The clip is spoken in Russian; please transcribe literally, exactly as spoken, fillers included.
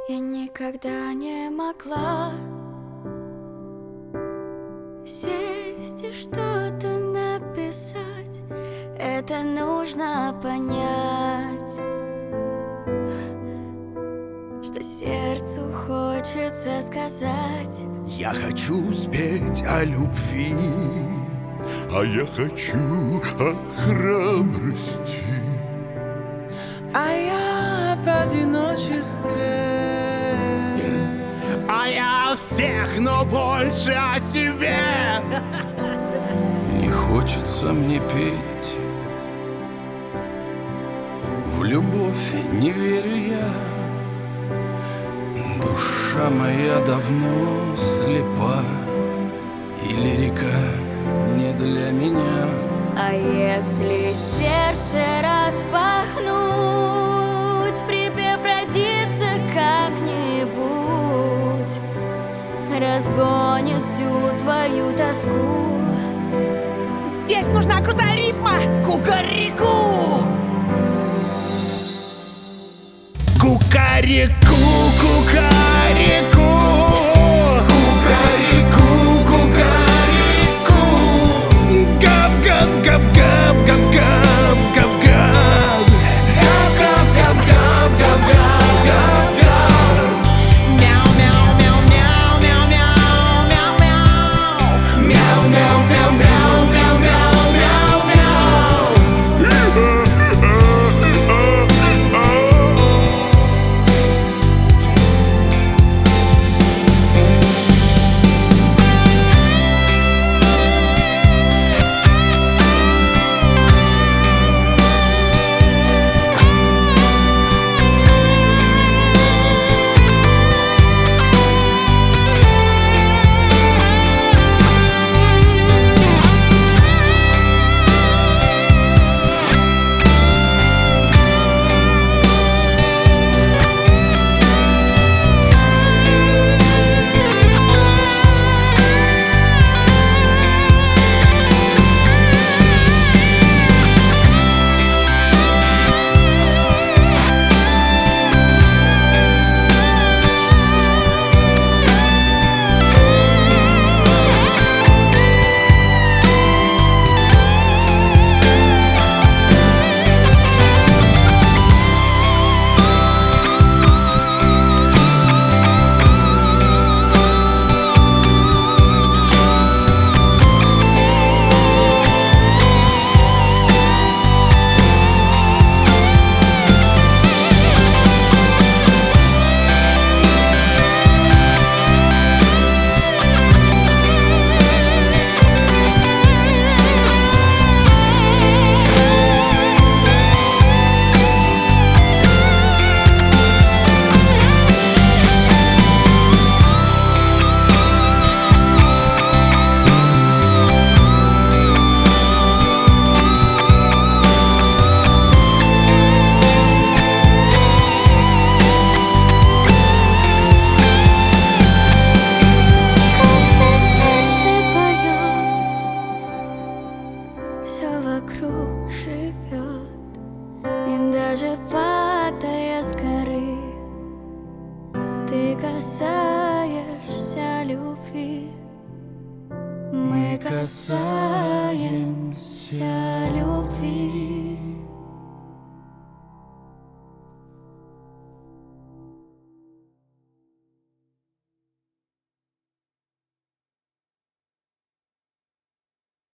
Я никогда не могла сесть и что-то написать. Это нужно понять, что сердцу хочется сказать. Я хочу спеть о любви, а я хочу о храбрости, а я об одиночестве, а я о всех, но больше о себе. Не хочется мне петь, в любовь не верю я. Душа моя давно слепа, и лирика не для меня. А если сердце распахнуть, припев родится как-нибудь, разгонит всю твою тоску. Здесь нужна крутая рифма! Кукареку! Кукареку, кукареку, кукареку, кукареку. Гав, гав, гав, гав, гав, гав, гав, гав. Гав, гав, гав, гав, гав, гав, гав, гав. Мяу, мяу, мяу, мяу, мяу, мяу, мяу, мяу. Мяу, мяу, мяу, мяу, мяу, мяу, мяу, мяу. Вокруг живет, и даже падая с горы, ты касаешься любви. Мы касаемся любви.